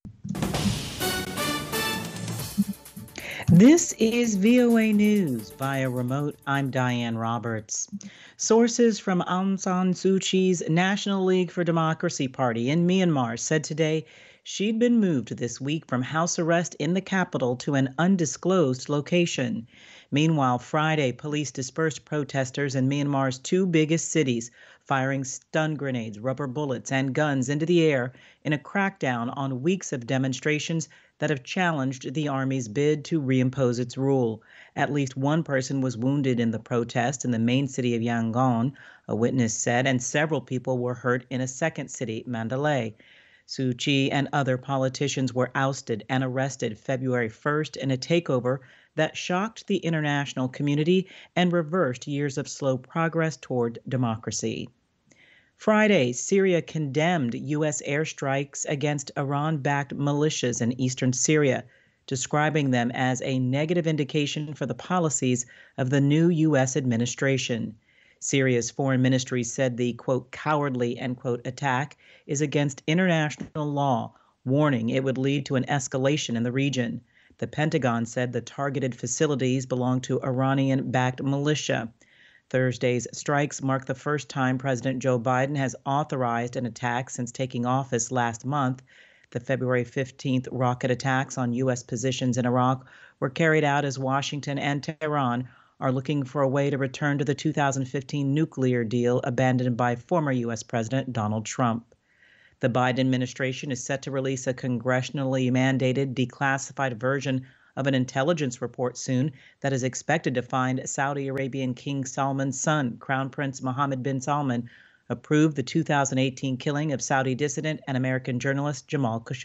This is VOA News via remote. I'm Diane Roberts. Sources from Aung San Suu Kyi's National League for Democracy party in Myanmar said today she'd been moved this week from house arrest in the capital to an undisclosed location. Meanwhile, Friday, police dispersed protesters in Myanmar's two biggest cities, firing stun grenades, rubber bullets, and guns into the air in a crackdown on weeks of demonstrations that have challenged the army's bid to reimpose its rule. At least one person was wounded in the protest in the main city of Yangon, a witness said, and several people were hurt in a second city, Mandalay. Suu Kyi and other politicians were ousted and arrested February 1st in a takeover that shocked the international community and reversed years of slow progress toward democracy. Friday, Syria condemned U.S. airstrikes against Iran-backed militias in eastern Syria, describing them as a negative indication for the policies of the new U.S. administration. Syria's foreign ministry said the, quote, cowardly, end quote, attack is against international law, warning it would lead to an escalation in the region. The Pentagon said the targeted facilities belong to Iranian-backed militia. Thursday's strikes mark the first time President Joe Biden has authorized an attack since taking office last month. The February 15th rocket attacks on U.S. positions in Iraq were carried out as Washington and Tehran are looking for a way to return to the 2015 nuclear deal abandoned by former U.S. President Donald Trump. The Biden administration is set to release a congressionally mandated declassified version of an intelligence report soon that is expected to find Saudi Arabian King Salman's son, Crown Prince Mohammed bin Salman, approved the 2018 killing of Saudi dissident and American journalist Jamal Khashoggi.